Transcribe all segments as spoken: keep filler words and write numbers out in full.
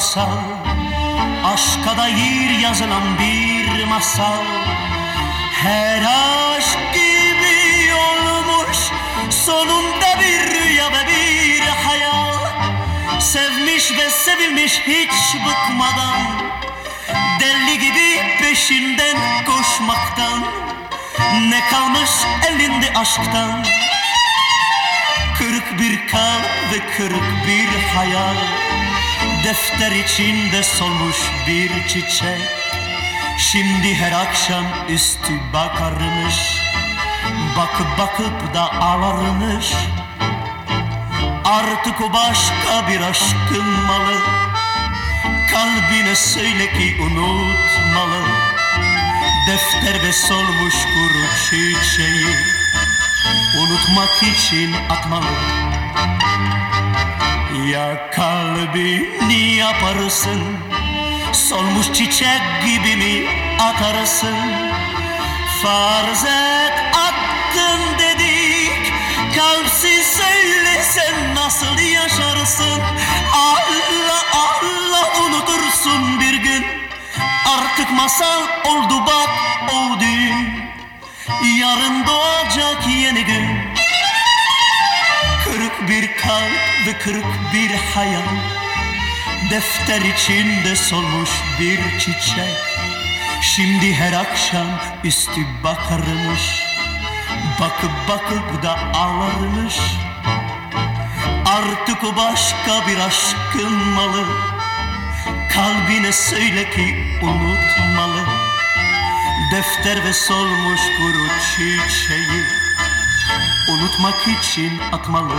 masal, aşka dair yazılan bir masal. Her aşk gibi olmuş, sonunda bir rüya ve bir hayal. Sevmiş ve sevilmiş hiç bıkmadan, deli gibi peşinden koşmaktan. Ne kalmış elinde aşktan? Kırık bir kalp ve kırık bir hayal. Defter içinde solmuş bir çiçek, şimdi her akşam üstü bakarmış. Bakıp bakıp da ağlarmış. Artık o başka bir aşkın malı. Kalbine söyle ki unutmalı. Defter ve solmuş kuru çiçeği unutmak için atmalı. Ya kalbini yaparsın, solmuş çiçek gibi mi atarsın? Farz et attın dedik, kalpsiz söyle sen nasıl yaşarsın? Allah Allah unutursun bir gün, artık masal oldu bak o düğün. Yarın doğacak yeni gün. Kırık bir kalp ve kırık bir hayal. Defter içinde solmuş bir çiçek, şimdi her akşam üstü bakarmış. Bakıp bakıp da ağlarmış. Artık o başka bir aşkın malı. Kalbine söyle ki unutmalı. Defter ve solmuş kuru çiçeği unutmak için atmalı.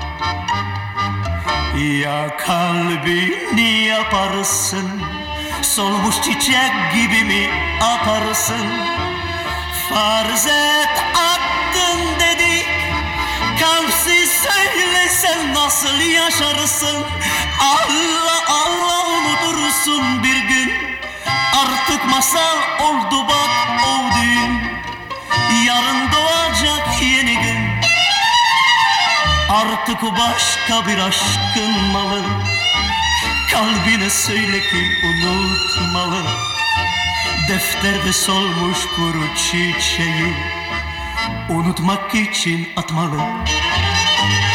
Ya kalbini yaparsın, solmuş çiçek gibi mi atarsın? Farz et attın dedik, kalpsiz söyle sen nasıl yaşarsın? Allah Allah unutursun bir gün, artık masal oldu bak o düğün. Yarın doğacak yeni gün. Artık o başka bir aşkın malı. Kalbine söyle ki unutmalı. Defter ve solmuş kuru çiçeği unutmak için atmalı.